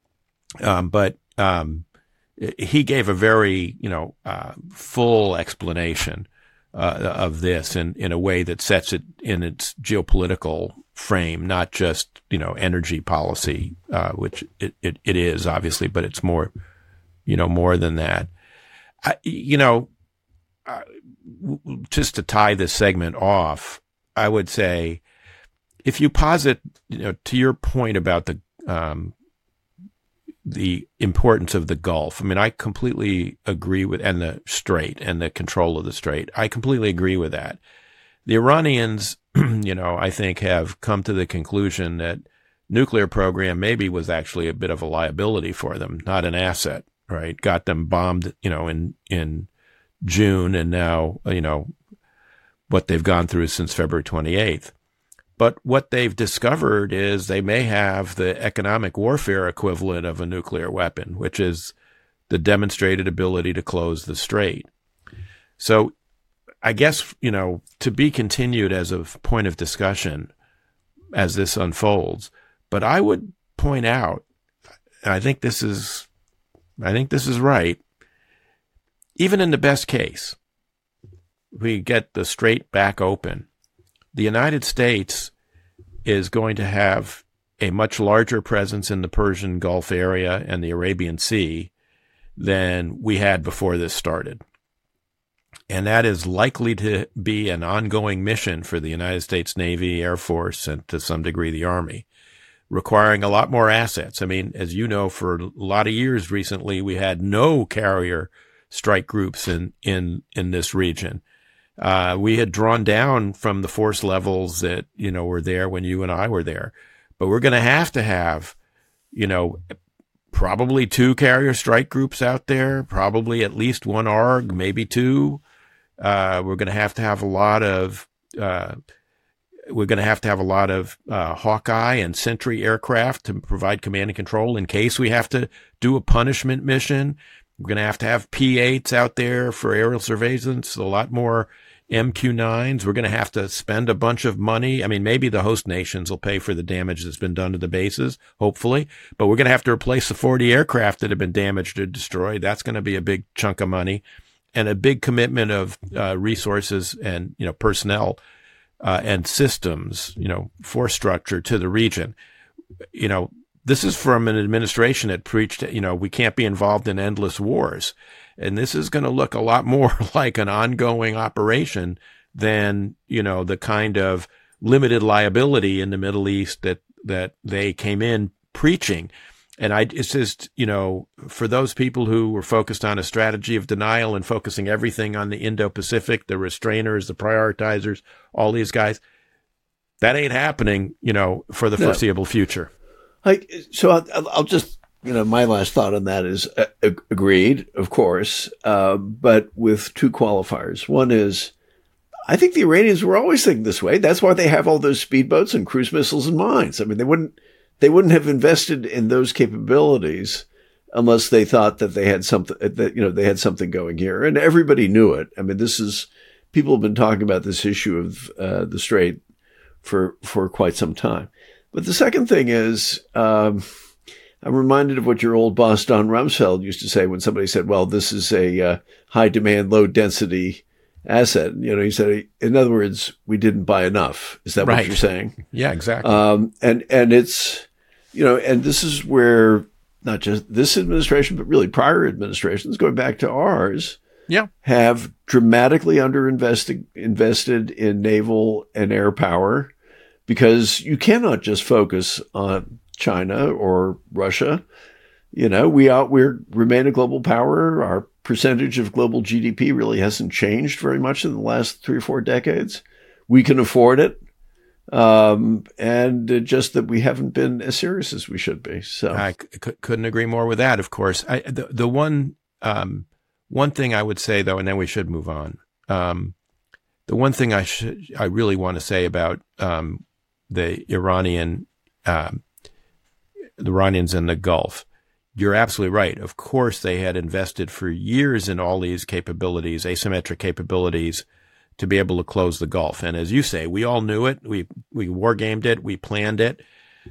Um, but um, he gave a very, you know, uh, full explanation uh, of this in, in a way that sets it in its geopolitical frame, not just, you know, energy policy, uh, which it, it, it is, obviously, but it's more you know, more than that. I, you know, uh, w- just to tie this segment off, I would say, if you posit, you know, to your point about the um, the importance of the Gulf, I mean, I completely agree with, and the Strait and the control of the Strait, I completely agree with that. The Iranians, you know, I think have come to the conclusion that nuclear program maybe was actually a bit of a liability for them, not an asset. Right, got them bombed, you know, in in June, and now, you know, what they've gone through since February twenty-eighth. But what they've discovered is they may have the economic warfare equivalent of a nuclear weapon, which is the demonstrated ability to close the strait. So, I guess, you know, to be continued as a point of discussion as this unfolds. But I would point out, and I think this is. I think this is right. Even in the best case, we get the strait back open. The United States is going to have a much larger presence in the Persian Gulf area and the Arabian Sea than we had before this started. And that is likely to be an ongoing mission for the United States Navy, Air Force, and to some degree the Army, requiring a lot more assets. I mean, as you know, for a lot of years recently, we had no carrier strike groups in, in, in this region. Uh, we had drawn down from the force levels that, you know, were there when you and I were there, but we're going to have to have, you know, probably two carrier strike groups out there, probably at least one A R G, maybe two. Uh, we're going to have to have a lot of, uh, we're going to have to have a lot of uh, Hawkeye and Sentry aircraft to provide command and control in case we have to do a punishment mission. We're going to have to have P eights out there for aerial surveillance, a lot more M Q nines. We're going to have to spend a bunch of money. I mean, maybe the host nations will pay for the damage that's been done to the bases, hopefully, but we're going to have to replace the forty aircraft that have been damaged or destroyed. That's going to be a big chunk of money and a big commitment of uh, resources and, you know, personnel Uh, and systems, you know, force structure to the region. You know, this is from an administration that preached, you know, we can't be involved in endless wars. And this is going to look a lot more like an ongoing operation than, you know, the kind of limited liability in the Middle East that, that they came in preaching. And I, it's just, you know, for those people who were focused on a strategy of denial and focusing everything on the Indo-Pacific, the restrainers, the prioritizers, all these guys, that ain't happening, you know, for the no. foreseeable future. I, so I'll, I'll just, you know, my last thought on that is uh, agreed, of course, uh, but with two qualifiers. One is, I think the Iranians were always thinking this way. That's why they have all those speedboats and cruise missiles and mines. I mean, they wouldn't, They wouldn't have invested in those capabilities unless they thought that they had something, that, you know, they had something going here. And everybody knew it. I mean, this is, people have been talking about this issue of uh, the Strait for, for quite some time. But the second thing is, um, I'm reminded of what your old boss, Don Rumsfeld, used to say when somebody said, well, this is a uh, high demand, low density asset. You know, he said, in other words, we didn't buy enough. Is that right. what you're saying? Yeah, exactly. Um, and, and it's, you know, and this is where not just this administration, but really prior administrations, going back to ours, yeah, have dramatically underinvested invested in naval and air power, because you cannot just focus on China or Russia. You know, we out we remain a global power. Our percentage of global G D P really hasn't changed very much in the last three or four decades. We can afford it. Um, and uh, just that we haven't been as serious as we should be. So I c- couldn't agree more with that. Of course, I, the, the one, um, one thing I would say though, and then we should move on. Um, the one thing I should, I really want to say about, um, the Iranian, um, the Iranians in the Gulf, you're absolutely right. Of course, they had invested for years in all these capabilities, asymmetric capabilities, to be able to close the Gulf. And as you say, we all knew it. We, we war gamed it. We planned it.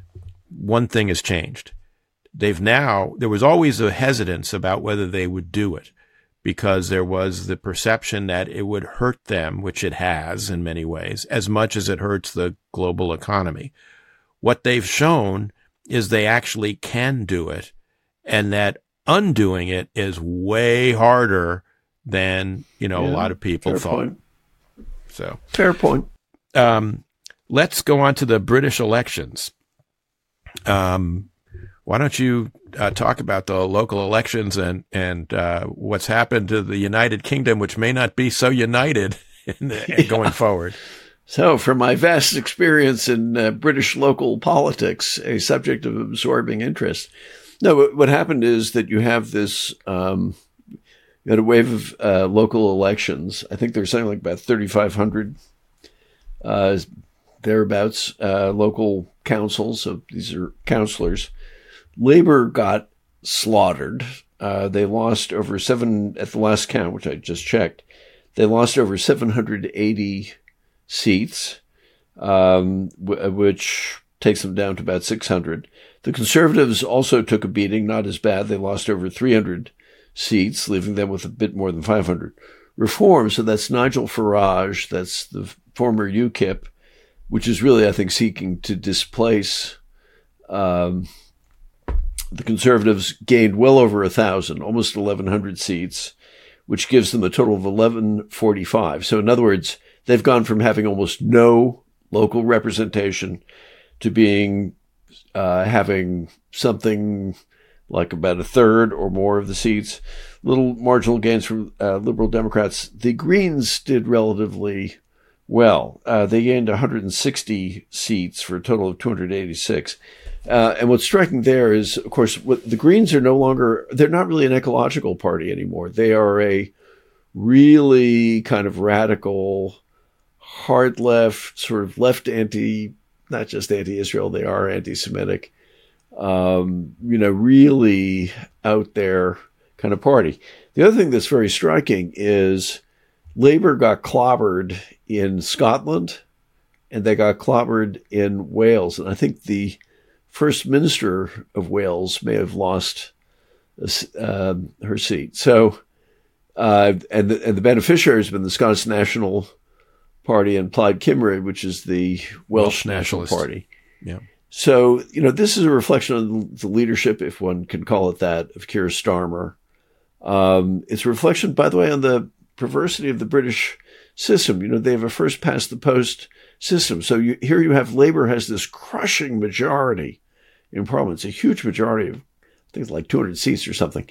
One thing has changed. They've now, there was always a hesitance about whether they would do it, because there was the perception that it would hurt them, which it has in many ways, as much as it hurts the global economy. What they've shown is they actually can do it, and that undoing it is way harder than, you know, yeah, a lot of people fair thought. Point. So fair point. Um, let's go on to the British elections. Um, why don't you uh, talk about the local elections and and uh, what's happened to the United Kingdom, which may not be so united in the, yeah. going forward. So, from my vast experience in uh, British local politics, a subject of absorbing interest. No, what happened is that you have this. Um, You had a wave of uh, local elections. I think there's something like about thirty-five hundred uh, thereabouts, uh, local councils. So these are councillors. Labour got slaughtered. Uh, they lost over seven, at the last count, which I just checked, they lost over seven hundred eighty seats, um, w- which takes them down to about six hundred. The Conservatives also took a beating, not as bad. They lost over three hundred seats, leaving them with a bit more than five hundred. Reform, so that's Nigel Farage, that's the former UKIP, which is really, I think, seeking to displace um, the Conservatives, gained well over a thousand, almost eleven hundred seats, which gives them a total of eleven forty-five. So in other words, they've gone from having almost no local representation to being uh, having something like about a third or more of the seats. little marginal gains from uh, Liberal Democrats. The Greens did relatively well. Uh, they gained one hundred sixty seats for a total of two hundred eighty-six. Uh, and what's striking there is, of course, what, the Greens are no longer, they're not really an ecological party anymore. They are a really kind of radical, hard left, sort of left anti, not just anti-Israel, they are anti-Semitic, um, you know, really out there kind of party. The other thing that's very striking is Labour got clobbered in Scotland and they got clobbered in Wales. And I think the First Minister of Wales may have lost uh, her seat. So, uh, and, the, and the beneficiary has been the Scottish National Party and Plaid Cymru, which is the Welsh, Welsh National Party. Yeah. So, you know, this is a reflection of the leadership, if one can call it that, of Keir Starmer. Um, it's a reflection, by the way, on the perversity of the British system. You know, they have a first past the post system. So you, here you have Labour has this crushing majority in Parliament. It's a huge majority of, I think it's like two hundred seats or something.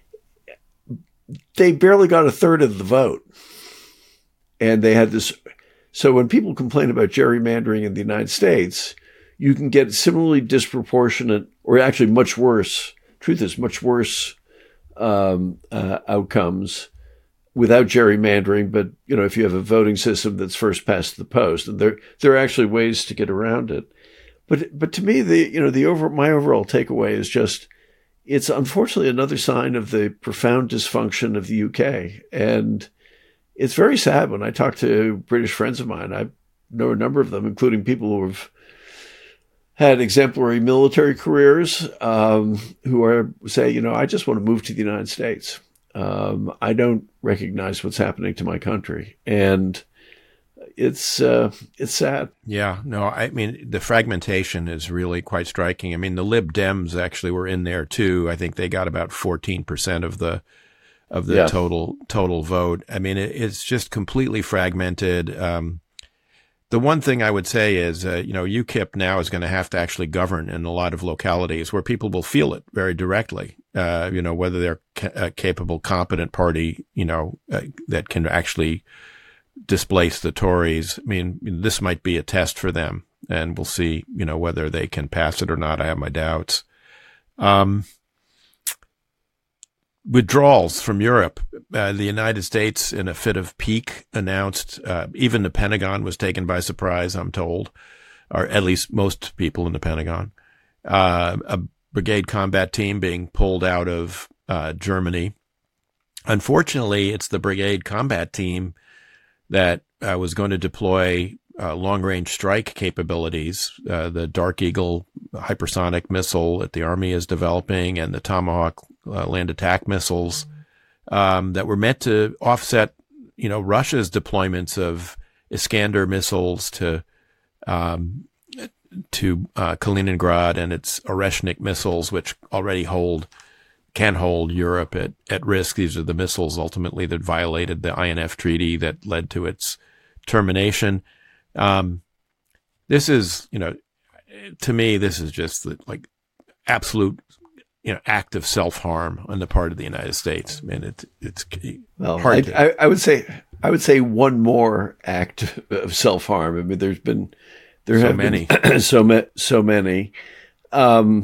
They barely got a third of the vote. And they had this. So when people complain about gerrymandering in the United States, you can get similarly disproportionate, or actually much worse, truth is much worse um, uh, outcomes without gerrymandering. But, you know, if you have a voting system that's first past the post, and there there are actually ways to get around it. But but to me, the you know the over my overall takeaway is just it's unfortunately another sign of the profound dysfunction of the U K. And it's very sad when I talk to British friends of mine. I know a number of them, including people who have had exemplary military careers, um, who are say, you know, I just want to move to the United States. Um, I don't recognize what's happening to my country, and it's uh, it's sad. Yeah, no, I mean the fragmentation is really quite striking. I mean the Lib Dems actually were in there too. I think they got about fourteen percent of the of the yeah. total total vote. I mean it, it's just completely fragmented. Um, The one thing I would say is, uh, you know, UKIP now is going to have to actually govern in a lot of localities where people will feel it very directly, uh, you know, whether they're ca- a capable, competent party, you know, uh, that can actually displace the Tories. I mean, this might be a test for them, and we'll see, you know, whether they can pass it or not. I have my doubts. Um, Withdrawals from Europe. Uh, the United States, in a fit of pique, announced, uh, even the Pentagon was taken by surprise, I'm told, or at least most people in the Pentagon, uh, a brigade combat team being pulled out of uh, Germany. Unfortunately, it's the brigade combat team that uh, was going to deploy uh, long-range strike capabilities, uh, the Dark Eagle hypersonic missile that the Army is developing and the Tomahawk uh, land attack missiles um, that were meant to offset, you know, Russia's deployments of Iskander missiles to um, to uh, Kaliningrad and its Oreshnik missiles, which already hold can hold Europe at, at risk. These are the missiles ultimately that violated the I N F treaty that led to its termination. Um, this is, you know, to me, this is just the, like absolute, you know, act of self-harm on the part of the United States. I mean, it, it's well, hard I, to... I, I would say, I would say one more act of self-harm. I mean, there's been, there so have many, been so, ma- so many, um,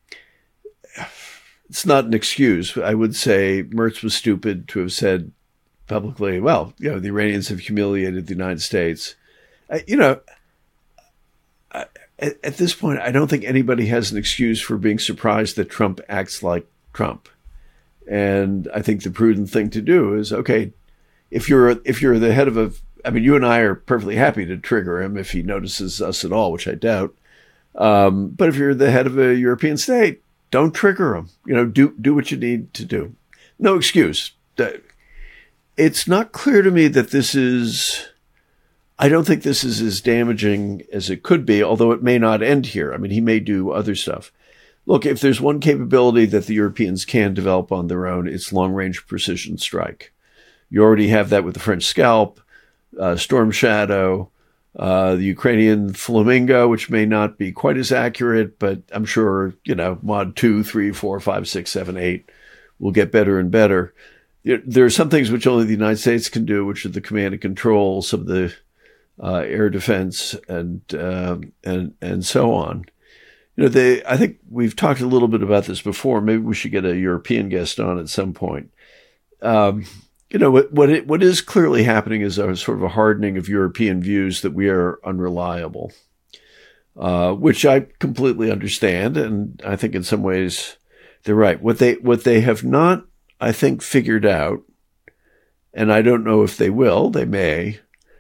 it's not an excuse. I would say Merz was stupid to have said publicly, well, you know, the Iranians have humiliated the United States. Uh, you know, I, at, at this point, I don't think anybody has an excuse for being surprised that Trump acts like Trump. And I think the prudent thing to do is, okay, if you're if you're the head of a, I mean, you and I are perfectly happy to trigger him if he notices us at all, which I doubt. Um, but if you're the head of a European state, don't trigger him. You know, do do what you need to do. No excuse. It's not clear to me that this is, I don't think this is as damaging as it could be, although it may not end here. I mean, he may do other stuff. Look, if there's one capability that the Europeans can develop on their own, it's long-range precision strike. You already have that with the French Scalp, uh, Storm Shadow, uh, the Ukrainian Flamingo, which may not be quite as accurate, but I'm sure, you know, mod two, three, four, five, six, seven, eight will get better and better. There are some things which only the United States can do, which are the command and control, some of the uh, air defense, and uh, and and so on. You know, they. I think we've talked a little bit about this before. Maybe we should get a European guest on at some point. Um, you know, what what, it, what is clearly happening is a sort of a hardening of European views that we are unreliable, uh, which I completely understand, and I think in some ways they're right. What they what they have not, I think, figured out, and I don't know if they will, they may,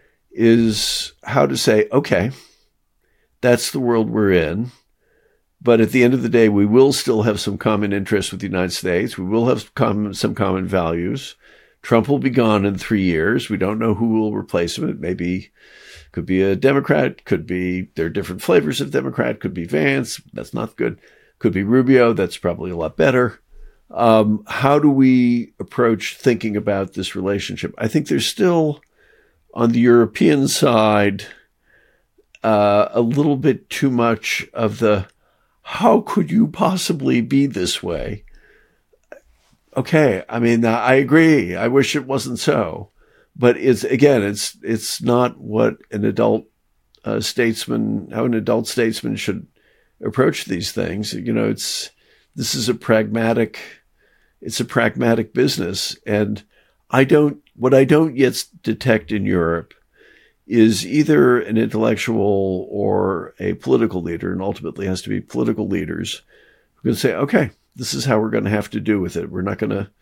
is how to say, okay, that's the world we're in. But at the end of the day, we will still have some common interests with the United States. We will have common, some common values. Trump will be gone in three years. We don't know who will replace him. It may be, could be a Democrat, could be, there are different flavors of Democrat, could be Vance. That's not good. Could be Rubio. That's probably a lot better. Um, how do we approach thinking about this relationship? I think there's still, on the European side, uh, a little bit too much of the, how could you possibly be this way? Okay, I mean, I agree. I wish it wasn't so. But it's, again, it's it's not what an adult uh, statesman, how an adult statesman should approach these things. You know, it's, this is a pragmatic, it's a pragmatic business. And I don't, what I don't yet detect in Europe is either an intellectual or a political leader, and ultimately has to be political leaders who can say, okay, this is how we're going to have to do with it. We're not going to,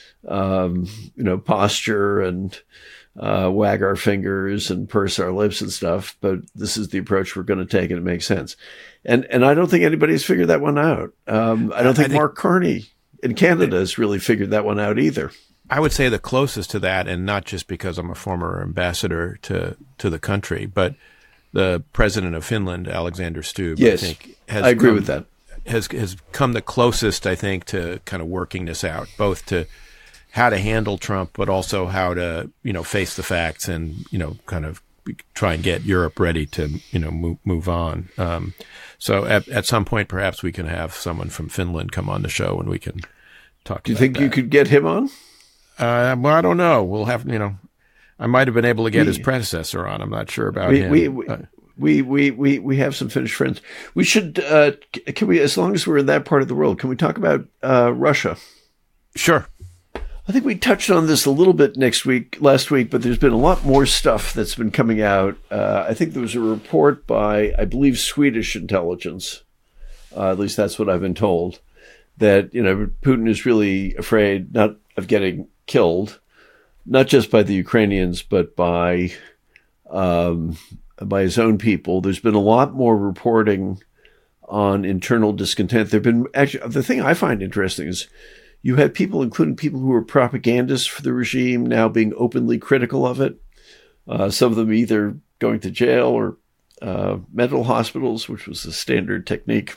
um, you know, posture and uh, wag our fingers and purse our lips and stuff, but this is the approach we're going to take, and it makes sense. And and I don't think anybody's figured that one out. Um, I don't think, I think Mark Carney in Canada has really figured that one out either. I would say the closest to that, and not just because I'm a former ambassador to, to the country, but the president of Finland, Alexander Stubb, yes, I think has I agree come, with that. Has has come the closest, I think, to kind of working this out, both to how to handle Trump, but also how to, you know, face the facts and, you know, kind of try and get Europe ready to, you know, move, move on. Um, so at, at some point, perhaps we can have someone from Finland come on the show and we can talk. Do you think that. You could get him on? Uh, well, I don't know. We'll have, you know, I might have been able to get we, his predecessor on. I'm not sure about we, him. We, we, uh, we, we, we, we have some Finnish friends. We should, uh, can we, as long as we're in that part of the world, can we talk about uh, Russia? Sure. I think we touched on this a little bit next week, last week, but there's been a lot more stuff that's been coming out. Uh, I think there was a report by, I believe, Swedish intelligence. Uh, at least that's what I've been told. That, you know, Putin is really afraid not of getting killed, not just by the Ukrainians, but by um, by his own people. There's been a lot more reporting on internal discontent. There've been actually, the thing I find interesting is you had people, including people who were propagandists for the regime, now being openly critical of it. Uh, some of them either going to jail or uh, mental hospitals, which was the standard technique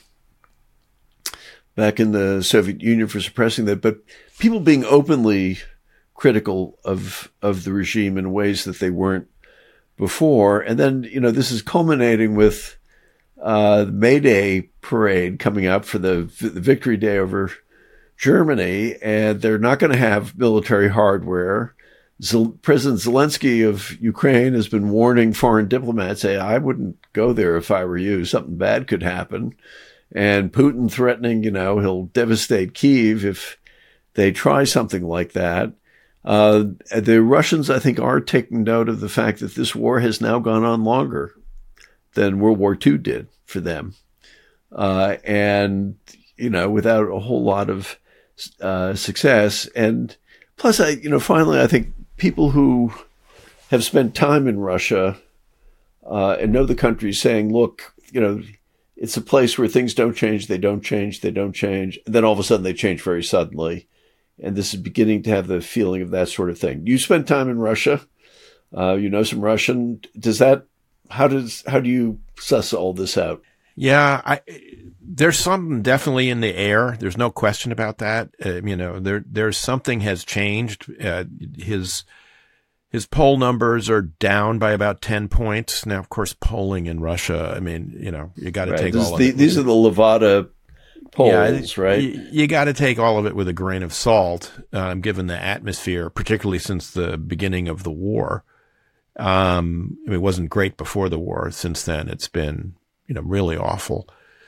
back in the Soviet Union for suppressing that. But people being openly critical of of the regime in ways that they weren't before. And then, you know, this is culminating with uh, the May Day parade coming up for the, the Victory Day over Germany, and they're not going to have military hardware. Zel- President Zelensky of Ukraine has been warning foreign diplomats, say, I wouldn't go there if I were you. Something bad could happen. And Putin threatening, you know, he'll devastate Kyiv if they try something like that. Uh, the Russians, I think, are taking note of the fact that this war has now gone on longer than World War Two did for them. Uh, and, you know, without a whole lot of uh, success. And plus, I, you know, finally, I think people who have spent time in Russia uh, and know the country saying, look, you know, it's a place where things don't change, they don't change, they don't change. And then all of a sudden they change very suddenly. And this is beginning to have the feeling of that sort of thing. You spent time in Russia. Uh, you know some Russian. Does that, how does, how do you suss all this out? Yeah, I, there's something definitely in the air. There's no question about that. Uh, you know, there, there's something has changed. Uh, his, His poll numbers are down by about ten points. Now, of course, polling in Russia, I mean, you know, you got to right. take this all of the, it. These are the Levada polls, yeah, right? You, you got to take all of it with a grain of salt, um, given the atmosphere, particularly since the beginning of the war. Um, I mean, it wasn't great before the war. Since then, it's been, you know, really awful.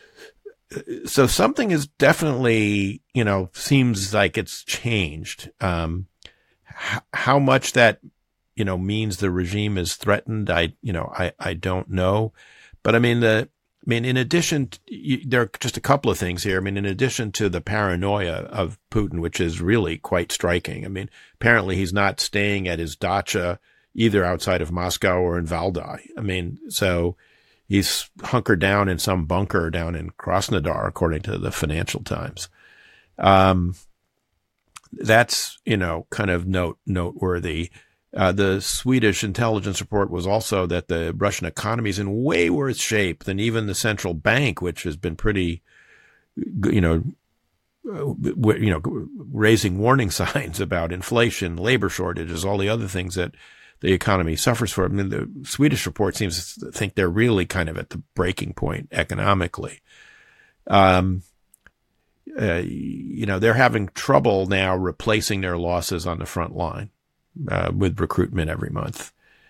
So something is definitely, you know, seems like it's changed. Um, h- how much that, you know, means the regime is threatened, I, you know, I, I don't know. But I mean, the, I mean, in addition, to, you, there are just a couple of things here. I mean, in addition to the paranoia of Putin, which is really quite striking. I mean, apparently he's not staying at his dacha either outside of Moscow or in Valdai. I mean, so he's hunkered down in some bunker down in Krasnodar, according to the Financial Times. Um, that's, you know, kind of note, noteworthy. Uh, the Swedish intelligence report was also that the Russian economy is in way worse shape than even the central bank, which has been pretty, you know, you know, raising warning signs about inflation, labor shortages, all the other things that the economy suffers for. I mean, the Swedish report seems to think they're really kind of at the breaking point economically. Um, uh, you know, they're having trouble now replacing their losses on the front line uh, with recruitment every month.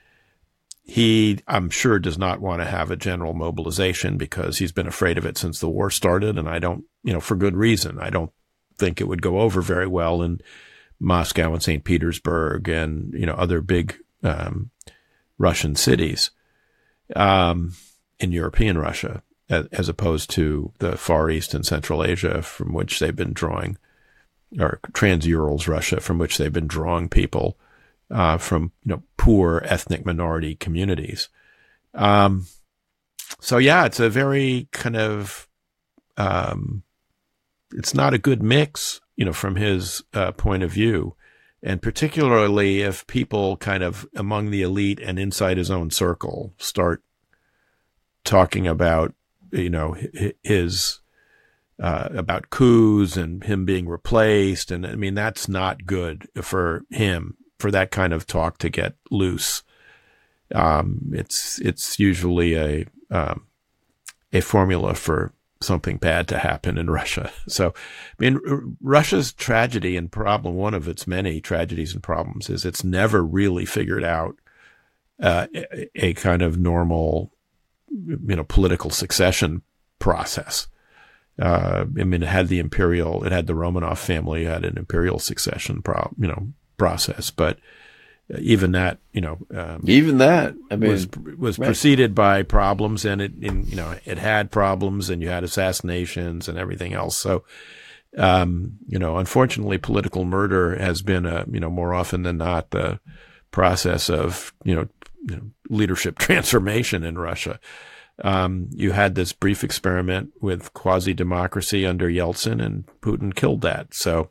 He, I'm sure, does not want to have a general mobilization because he's been afraid of it since the war started. And I don't, you know, for good reason. I don't think it would go over very well in Moscow and Saint Petersburg and, you know, other big um, Russian cities um, in European Russia, as, as opposed to the Far East and Central Asia, from which they've been drawing, or Trans-Urals Russia, from which they've been drawing people uh, from, you know, poor ethnic minority communities. Um, so yeah, it's a very kind of, um, it's not a good mix, you know, from his uh, point of view. And particularly if people kind of among the elite and inside his own circle start talking about, you know, his, uh, about coups and him being replaced. And I mean, that's not good for him, for that kind of talk to get loose. Um, it's, it's usually a, um, a formula for something bad to happen in Russia. So, I mean, Russia's tragedy and problem, one of its many tragedies and problems, is it's never really figured out uh, a, a kind of normal, you know, political succession process. Uh, I mean, it had the imperial, it had the Romanov family, it had an imperial succession, pro, you know, process, but even that, you know, um, even that, I mean, was was right. preceded by problems, and it, in, you know, it had problems, and you had assassinations and everything else. So, um, you know, unfortunately, political murder has been a, you know, more often than not the process of, you know, you know leadership transformation in Russia. Um, you had this brief experiment with quasi-democracy under Yeltsin, and Putin killed that. So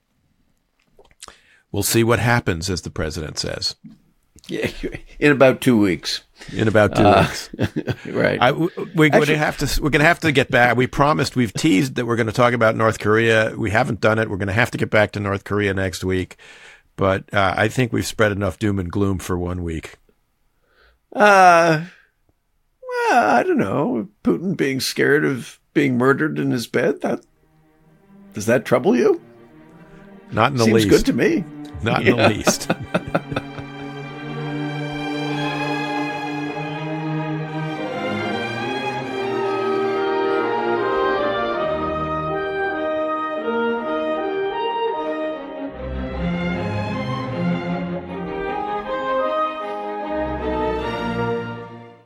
we'll see what happens, as the president says. Yeah, in about two weeks. In about two uh, weeks, right? I, we're going to have to. We're going to have to get back. We promised. We've teased that we're going to talk about North Korea. We haven't done it. We're going to have to get back to North Korea next week. But uh, I think we've spread enough doom and gloom for one week. Uh, well, I don't know. Putin being scared of being murdered in his bed. That does that trouble you? Not in the Seems least. good to me. Not in yeah. the least.